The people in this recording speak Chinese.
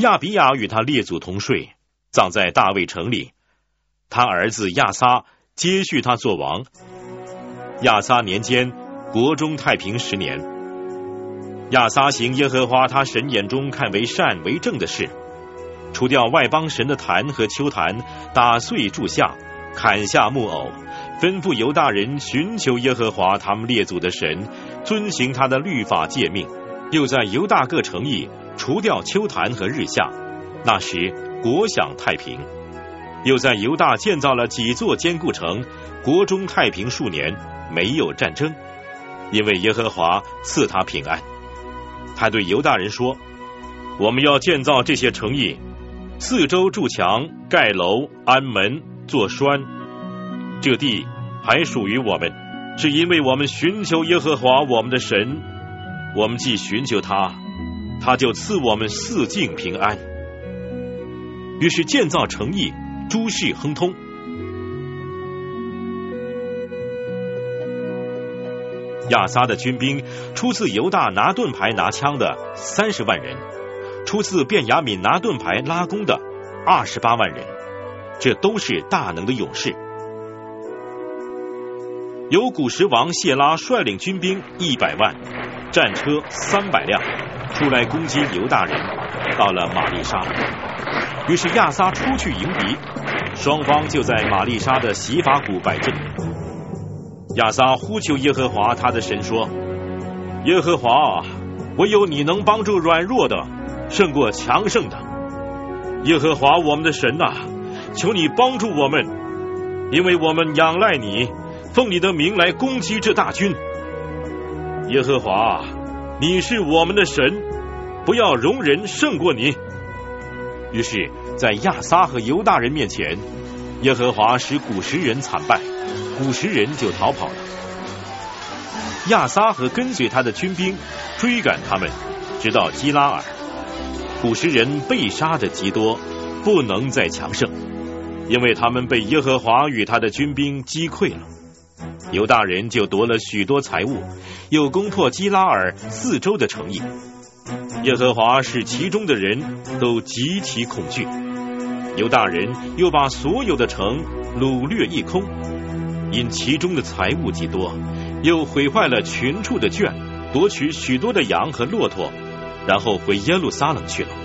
亚比亚与他列祖同睡，葬在大卫城里。他儿子亚撒接续他做王。亚撒年间，国中太平10年。亚撒行耶和华他神眼中看为善为正的事，除掉外邦神的坛和丘坛，打碎柱像，砍下木偶，吩咐犹大人寻求耶和华他们列祖的神，遵行他的律法诫命。又在犹大各城邑除掉丘坛和日像，那时国享太平。又在犹大建造了几座坚固城，国中太平数年，没有战争，因为耶和华赐他平安。他对犹大人说：我们要建造这些城邑，四周筑墙，盖楼，安门，做栓。这地还属于我们，是因为我们寻求耶和华我们的神。我们既寻求他，他就赐我们四境平安。于是建造城邑，诸事亨通。亚撒的军兵出自犹大拿盾牌拿枪的30万人，出自便雅悯拿盾牌拉弓的28万人，这都是大能的勇士。由古时王谢拉率领军兵100万，战车300辆，出来攻击犹大人，到了玛利沙。于是亚撒出去迎敌，双方就在玛利沙的洗法谷摆阵。亚撒呼求耶和华他的神说：耶和华啊，唯有你能帮助软弱的胜过强盛的。耶和华我们的神啊，求你帮助我们，因为我们仰赖你，奉你的名来攻击这大军。耶和华啊，你是我们的神，不要容人胜过你。于是在亚撒和犹大人面前，耶和华使古实人惨败，古实人就逃跑了。亚撒和跟随他的军兵追赶他们，直到基拉尔。古实人被杀的极多，不能再强盛，因为他们被耶和华与他的军兵击溃了。犹大人就夺了许多财物，又攻破基拉尔四周的城邑。耶和华使其中的人都极其恐惧。犹大人又把所有的城掳掠一空，因其中的财物极多，又毁坏了群畜的圈，夺取许多的羊和骆驼，然后回耶路撒冷去了。